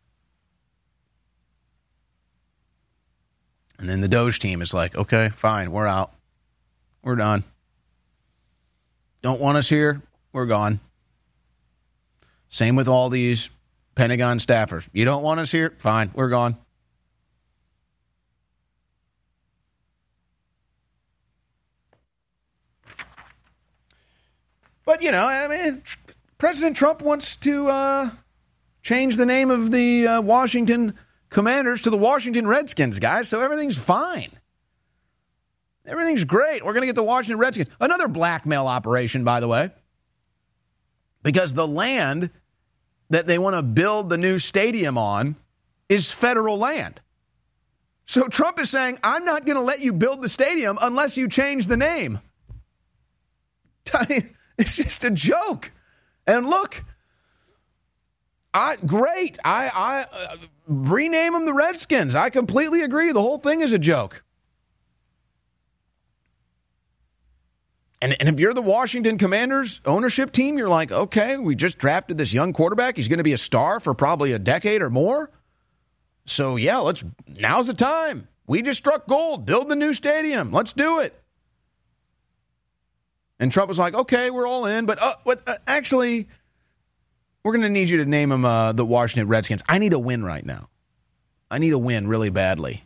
And then the Doge team is like, okay, fine, we're out. We're done. Don't want us here. We're gone. Same with all these Pentagon staffers. You don't want us here? Fine, we're gone. But, you know, I mean, President Trump wants to uh, change the name of the uh, Washington Commanders to the Washington Redskins, guys, so everything's fine. Everything's great. We're going to get the Washington Redskins. Another blackmail operation, by the way, because the land that they want to build the new stadium on is federal land. So Trump is saying, I'm not going to let you build the stadium unless you change the name. I mean, it's just a joke. And look, I great. I, I uh, rename them the Redskins. I completely agree. The whole thing is a joke. And, and if you're the Washington Commanders ownership team, you're like, okay, we just drafted this young quarterback. He's going to be a star for probably a decade or more. So, yeah, let's. Now's the time. We just struck gold. Build the new stadium. Let's do it. And Trump was like, okay, we're all in. But uh, what, uh, actually, we're going to need you to name them uh, the Washington Redskins. I need a win right now. I need a win really badly.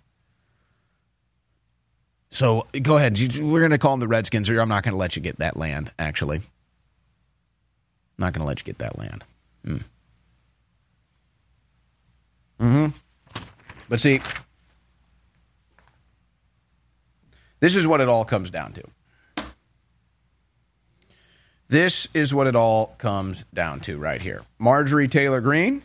So go ahead. We're going to call them the Redskins, or I'm not going to let you get that land, actually. I'm not going to let you get that land. Mm. Mm-hmm. But see, this is what it all comes down to. This is what it all comes down to right here. Marjorie Taylor Greene,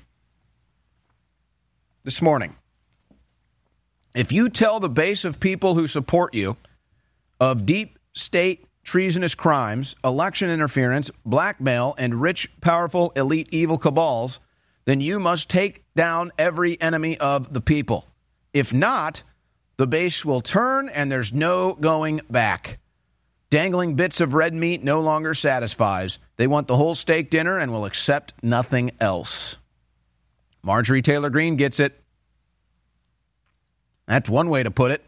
this morning. If you tell the base of people who support you of deep state treasonous crimes, election interference, blackmail, and rich, powerful, elite, evil cabals, then you must take down every enemy of the people. If not, the base will turn and there's no going back. Dangling bits of red meat no longer satisfies. They want the whole steak dinner and will accept nothing else. Marjorie Taylor Greene gets it. That's one way to put it.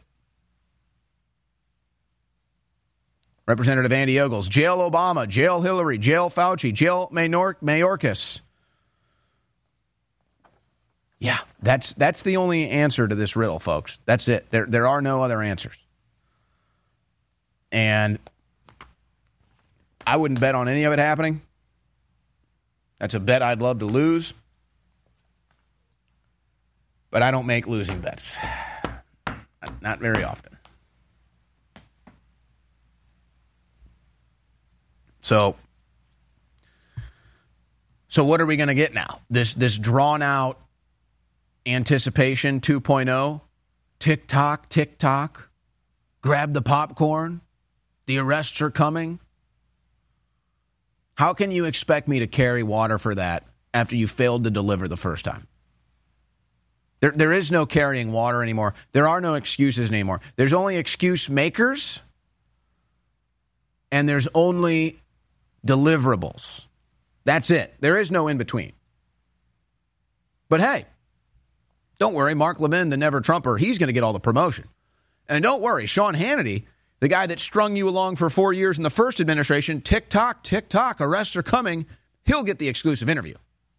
Representative Andy Ogles, jail Obama, jail Hillary, jail Fauci, jail Mayor- Mayorkas. Yeah, that's that's the only answer to this riddle, folks. That's it. There there are no other answers. And I wouldn't bet on any of it happening. That's a bet I'd love to lose. But I don't make losing bets. Not very often. So, so what are we going to get now? This this drawn out anticipation two point oh, tick tock, tick tock, grab the popcorn, the arrests are coming. How can you expect me to carry water for that after you failed to deliver the first time? There, there is no carrying water anymore. There are no excuses anymore. There's only excuse makers, and there's only deliverables. That's it. There is no in between. But hey, don't worry, Mark Levin, the never Trumper, he's going to get all the promotion. And don't worry, Sean Hannity, the guy that strung you along for four years in the first administration, tick tock, tick tock, arrests are coming, he'll get the exclusive interview.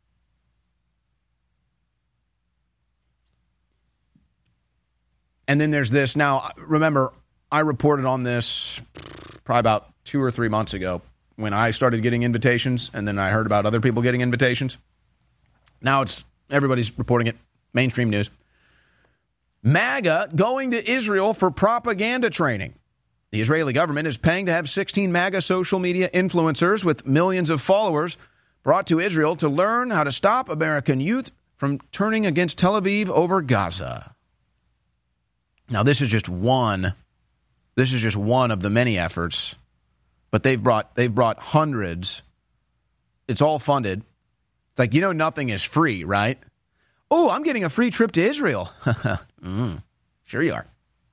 And then there's this. Now, remember, I reported on this probably about two or three months ago when I started getting invitations, and then I heard about other people getting invitations. Now it's everybody's reporting it, mainstream news. MAGA going to Israel for propaganda training. The Israeli government is paying to have sixteen MAGA social media influencers with millions of followers brought to Israel to learn how to stop American youth from turning against Tel Aviv over Gaza. Now, this is just one. This is just one of the many efforts, but they've brought they've brought hundreds. It's all funded. It's like, you know, nothing is free, right? Oh, I'm getting a free trip to Israel. mm, sure you are.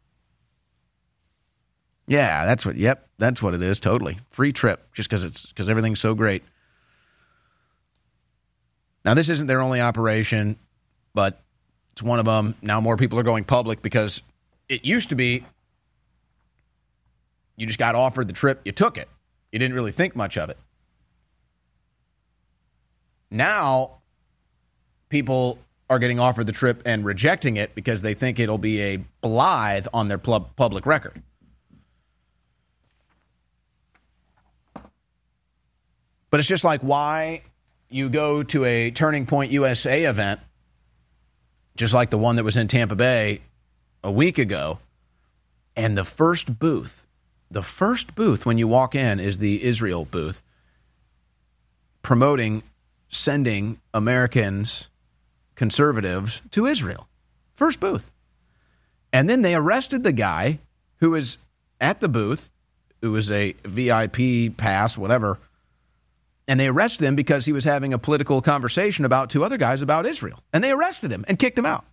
Yeah, that's what. Yep, that's what it is. Totally free trip, just because it's because everything's so great. Now, this isn't their only operation, but it's one of them. Now more people are going public because it used to be you just got offered the trip, you took it. You didn't really think much of it. Now, people are getting offered the trip and rejecting it because they think it'll be a Blythe on their pub- public record. But it's just like why you go to a Turning Point U S A event, just like the one that was in Tampa Bay a week ago, And the first booth, the first booth when you walk in is the Israel booth, promoting sending Americans, conservatives, to Israel. First booth. And then they arrested the guy who was at the booth, who was a V I P pass, whatever, and they arrested him because he was having a political conversation about two other guys about Israel. And they arrested him and kicked him out.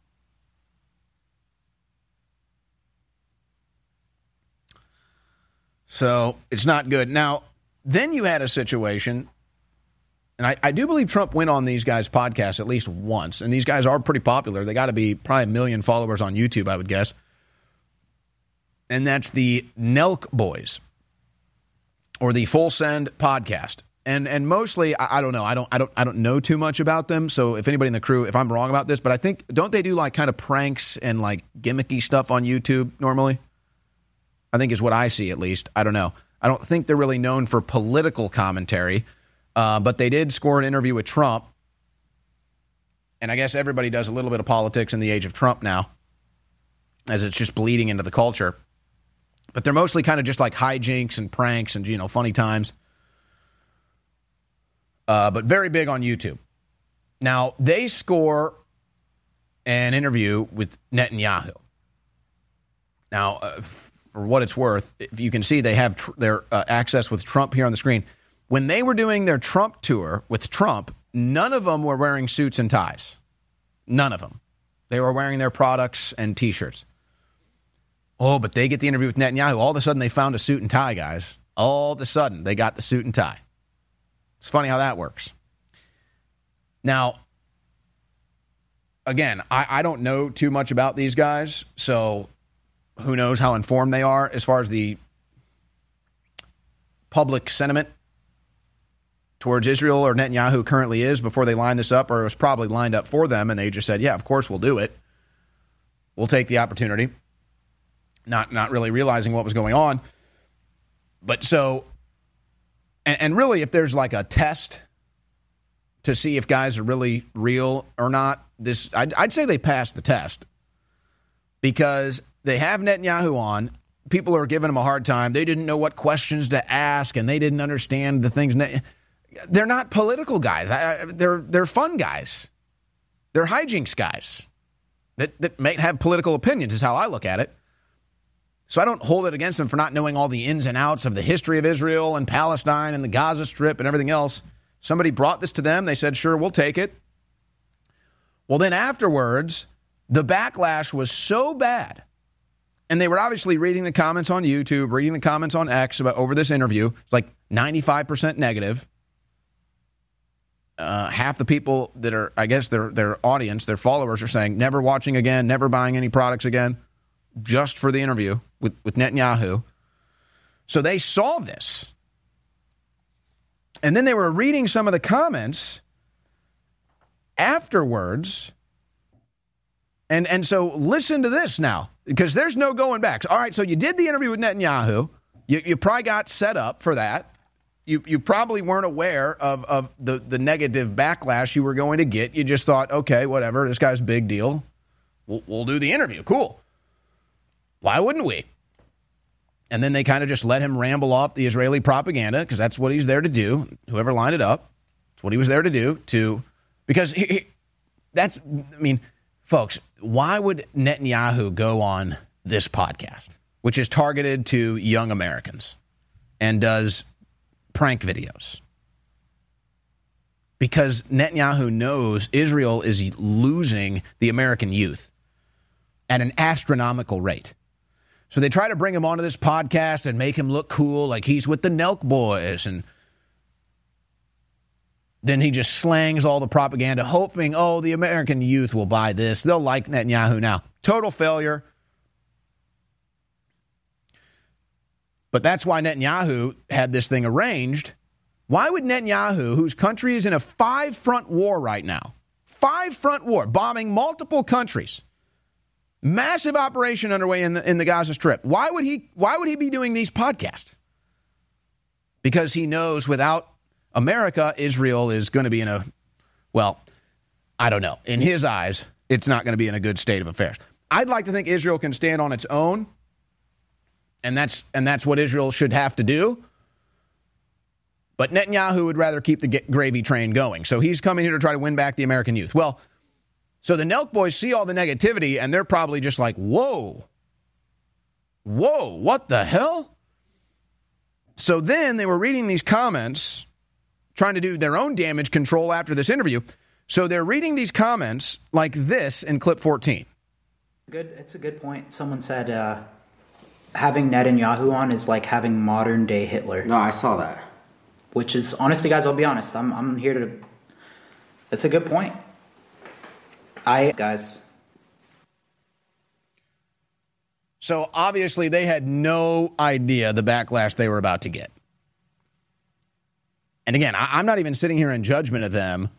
So it's not good. Now, then you had a situation, and I, I do believe Trump went on these guys' podcasts at least once, and these guys are pretty popular. They got to be probably a million followers on YouTube, I would guess. And that's the Nelk Boys, or the Full Send podcast. And and mostly, I, I don't know, I don't I don't I don't know too much about them. So if anybody in the crew, if I'm wrong about this, but I think, don't they do like kind of pranks and like gimmicky stuff on YouTube normally? I think is what I see, at least. I don't know. I don't think they're really known for political commentary, uh, but they did score an interview with Trump. And I guess everybody does a little bit of politics in the age of Trump now, as it's just bleeding into the culture. But they're mostly kind of just like hijinks and pranks and, you know, funny times. Uh, but very big on YouTube. Now, they score an interview with Netanyahu. Now, uh, for what it's worth, if you can see, they have tr- their uh, access with Trump here on the screen. When they were doing their Trump tour with Trump, none of them were wearing suits and ties. None of them. They were wearing their products and T-shirts. Oh, but they get the interview with Netanyahu. All of a sudden, they found a suit and tie, guys. All of a sudden, they got the suit and tie. It's funny how that works. Now, again, I, I don't know too much about these guys, so who knows how informed they are as far as the public sentiment towards Israel or Netanyahu currently is before they lined this up, or it was probably lined up for them, and they just said, yeah, of course we'll do it. We'll take the opportunity. Not not really realizing what was going on. But so, and, and really, if there's like a test to see if guys are really real or not, this I'd, I'd say they passed the test. Because they have Netanyahu on. People are giving him a hard time. They didn't know what questions to ask, and they didn't understand the things. They're not political guys. I, they're they're fun guys. They're hijinks guys that, that may have political opinions, is how I look at it. So I don't hold it against them for not knowing all the ins and outs of the history of Israel and Palestine and the Gaza Strip and everything else. Somebody brought this to them. They said, sure, we'll take it. Well, then afterwards, the backlash was so bad. And they were obviously reading the comments on YouTube, reading the comments on X about over this interview. It's like ninety-five percent negative. Uh, half the people that are, I guess, their their audience, their followers are saying, never watching again, never buying any products again, just for the interview with, with Netanyahu. So they saw this. And then they were reading some of the comments afterwards. And and so listen to this now, because there's no going back. All right, so you did the interview with Netanyahu. You, you probably got set up for that. You you probably weren't aware of, of the, the negative backlash you were going to get. You just thought, okay, whatever, this guy's a big deal. We'll, we'll do the interview. Cool. Why wouldn't we? And then they kind of just let him ramble off the Israeli propaganda, because that's what he's there to do. Whoever lined it up, that's what he was there to do. To because he, he, that's, I mean, folks, why would Netanyahu go on this podcast, which is targeted to young Americans and does prank videos? Because Netanyahu knows Israel is losing the American youth at an astronomical rate. So they try to bring him onto this podcast and make him look cool, like he's with the Nelk Boys. And then he just slangs all the propaganda, hoping, oh, the American youth will buy this. They'll like Netanyahu now. Total failure. But that's why Netanyahu had this thing arranged. Why would Netanyahu, whose country is in a five-front war right now, five-front war, bombing multiple countries, massive operation underway in the, in the Gaza Strip, why would he why would he be doing these podcasts? Because he knows without America, Israel is going to be in a, well, I don't know. In his eyes, it's not going to be in a good state of affairs. I'd like to think Israel can stand on its own, and that's and that's what Israel should have to do. But Netanyahu would rather keep the gravy train going. So he's coming here to try to win back the American youth. Well, so the Nelk boys see all the negativity, and they're probably just like, whoa, whoa, what the hell? So then they were reading these comments, trying to do their own damage control after this interview. So they're reading these comments like this in clip fourteen. Good. It's a good point. Someone said uh, having Netanyahu on is like having modern day Hitler. No, I saw that. Which is, honestly, guys, I'll be honest. I'm I'm here to. It's a good point. I guys. So obviously they had no idea the backlash they were about to get. And again, I, I'm not even sitting here in judgment of them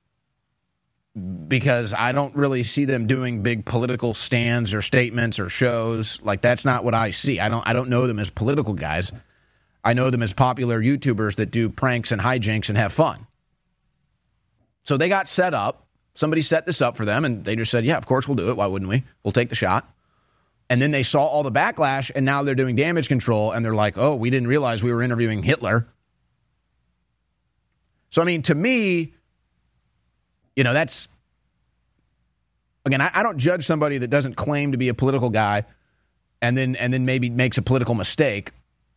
because I don't really see them doing big political stands or statements or shows. Like, that's not what I see. I don't I don't know them as political guys. I know them as popular YouTubers that do pranks and hijinks and have fun. So they got set up. Somebody set this up for them, and they just said, yeah, of course we'll do it. Why wouldn't we? We'll take the shot. And then they saw all the backlash, and now they're doing damage control, and they're like, oh, we didn't realize we were interviewing Hitler. So, I mean, to me, you know, that's, again, I, I don't judge somebody that doesn't claim to be a political guy and then and then maybe makes a political mistake.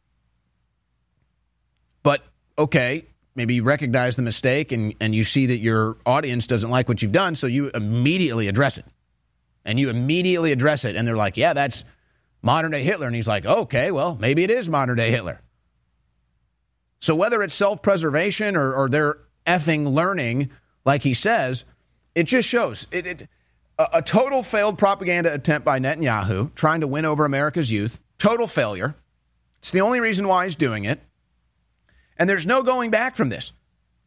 But, okay, maybe you recognize the mistake and, and you see that your audience doesn't like what you've done, so you immediately address it. And you immediately address it, and they're like, yeah, that's modern-day Hitler. And he's like, okay, well, maybe it is modern-day Hitler. So whether it's self-preservation or, or they're effing learning, like he says, it just shows. It, it a, a total failed propaganda attempt by Netanyahu, trying to win over America's youth. Total failure. It's the only reason why he's doing it. And there's no going back from this.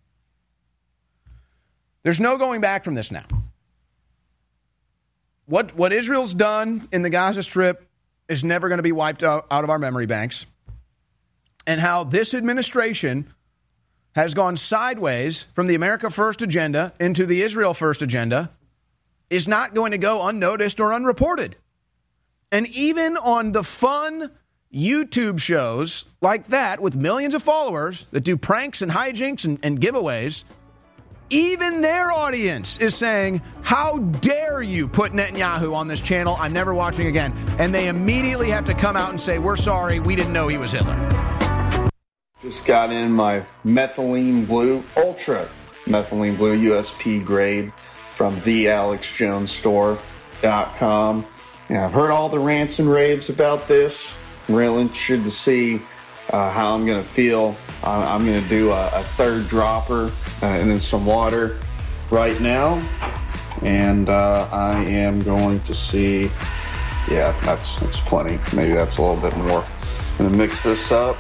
There's no going back from this now. What what Israel's done in the Gaza Strip is never going to be wiped out, out of our memory banks. And how this administration has gone sideways from the America First agenda into the Israel First agenda is not going to go unnoticed or unreported. And even on the fun YouTube shows like that with millions of followers that do pranks and hijinks and, and giveaways, even their audience is saying, how dare you put Netanyahu on this channel? I'm never watching again. And they immediately have to come out and say, we're sorry, we didn't know he was Hitler. Just got in my methylene blue, ultra methylene blue U S P grade from the alex jones store dot com. And I've heard all the rants and raves about this. I'm really interested to see uh, how I'm going to feel. I'm, I'm going to do a, a third dropper uh, and then some water right now. And uh, I am going to see, yeah, that's, that's plenty. Maybe that's a little bit more. I'm going to mix this up.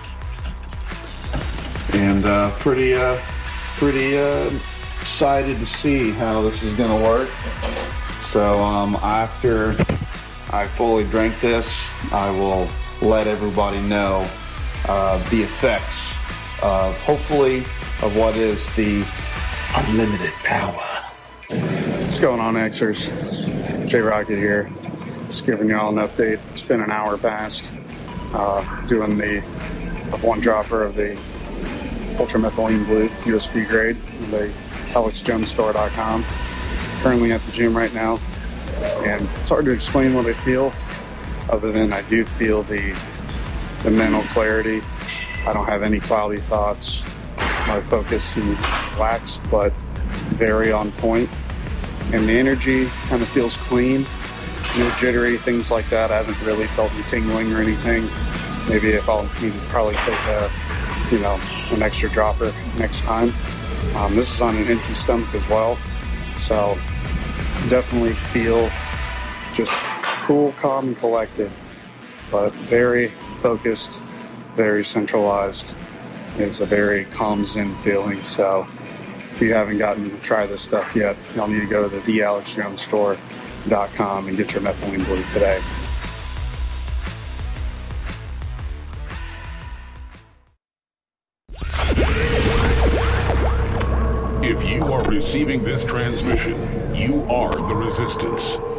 And uh, pretty, uh, pretty uh, excited to see how this is going to work. So um, after I fully drink this, I will let everybody know uh, the effects of, hopefully, of what is the unlimited power. What's going on, Xers? J Rocket here. Just giving y'all an update. It's been an hour past uh, doing the one dropper of the ultramethylene blue U S P grade from the alex jones store dot com. Currently at the gym right now, and it's hard to explain what I feel other than I do feel the the mental clarity. I don't have any cloudy thoughts. My focus seems relaxed but very on point, and the energy kind of feels clean. No jittery, things like that. I haven't really felt any tingling or anything. Maybe if I'll maybe probably take a you know an extra dropper next time. Um, this is on an empty stomach as well, so definitely feel just cool, calm, and collected, but very focused, very centralized. It's a very calm zen feeling. So if you haven't gotten to try this stuff yet, you'll need to go to the alex jones store dot com and get your methylene blue today. If you are receiving this transmission, you are the resistance.